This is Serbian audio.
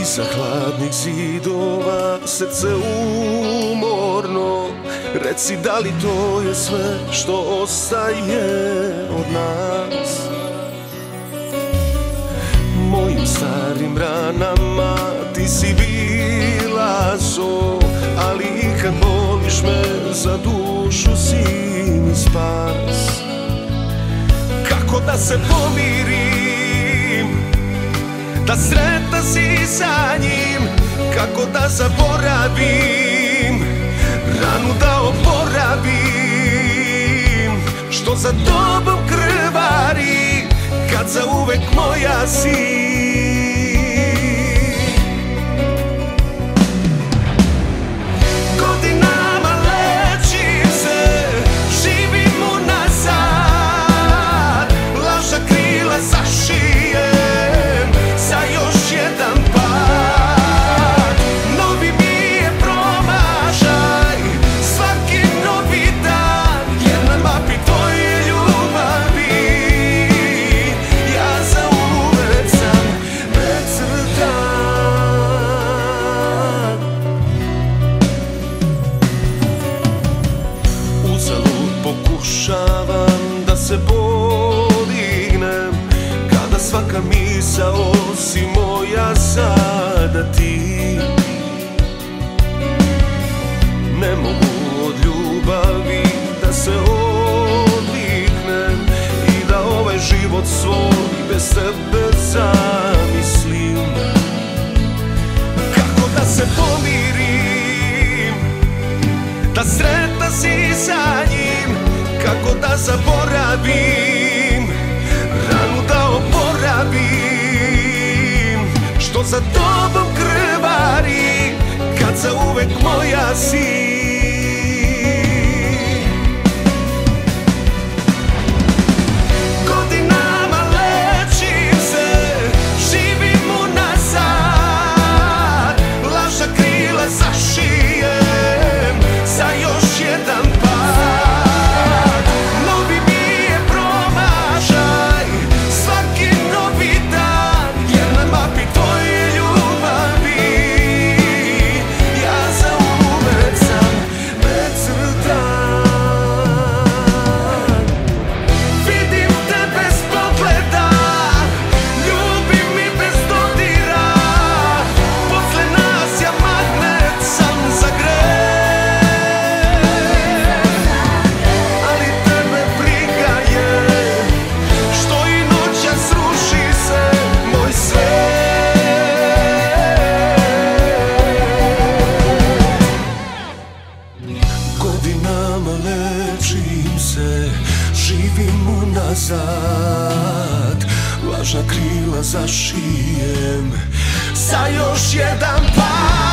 Iza hladnih zidova srce umorno. Reci da li to je sve što ostaje od nas? Mojim starim ranama ti si bila zo, ali kad voliš me za dušu si mi spas. Kako da se pomirim, da sretan si sa njim, kako da zaboravim, ranu da oporavim, što za tobom krvari, kad zauvek moja si. Godinama lečim se, živim unazad, lažna krila zašijem za još jedan pad. Novi mi je promašaj, svaki novi dan, jer na mapi tvoje ljubavi ja zauvek sam precrtan. Uzalud pokušavam da se podignem, kada svaka misao si moja sada ti. Ne mogu od ljubavi da se odviknem i da ovaj život svoj bez tebe zamislim. Kako da se pomirim, da sretan si sa njim, kako da zaboravim, ranu da oporavim, što za tobom krvari, kad zauvek moja si. Godinama lečim se, živim unazad, lažna krila zašijem za još jedan pad. Novi mi je promašaj, svaki novi dan, jer na mapi tvoje ljubavi ja zauvek sam precrtan. Vidim te bez pogleda, ljubim mi bez dodira, posle nas ja magnet sam za greh, ali tebe briga je, što i noćas sruši se moj svet. Godinama lečim se, živim unazad, lažna krila zašijem za još jedan pad.